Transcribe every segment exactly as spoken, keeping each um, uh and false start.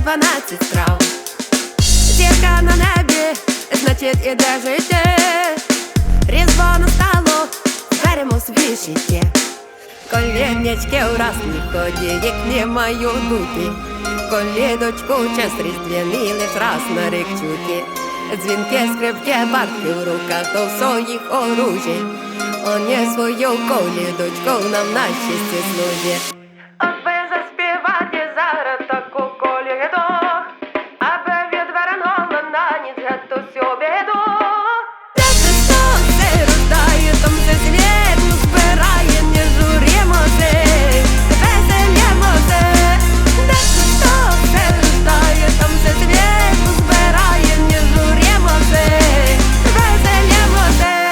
дванадцять страв. Зірка на небі, значить іде життя. Різдво настало, беремо свій життя. Колєднячки у разній ході, їх не маю дути. Колєдочку час різдвяний лиш раз на рік чути. Дзвінки, скрипки, бартки в руках, то в своїх оружій. Они свою колєдочку нам на щастя служить. От би заспівати зараз таку колєду, аби відвернула на ніч геть усю біду. Де Христос се рождає, там се світ збирає, не журімося, веселімося. Де Христос се рождає, там се світ збирає, не журімося, веселімося.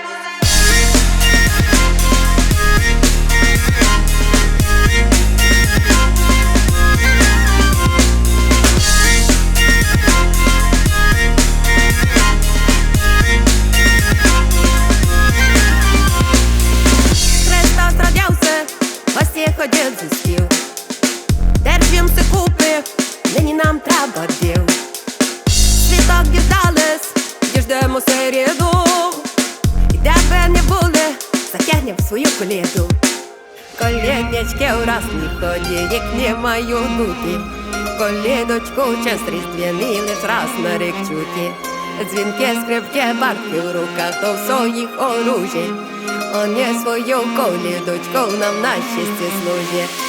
Гості ходять за стіл, держимся купи, нині нам треба діл. Світок діждались, діждемо середу, і де би не були, затягнем свою колєду. Колєднячки у разній ході, їх не маю дути. Колєдочку час різдвяний лиш раз на рік чути. Дзвінки, скрипки, бартки в руках, то в своїх оружій. Они свою колєдочку нам на щастя служить.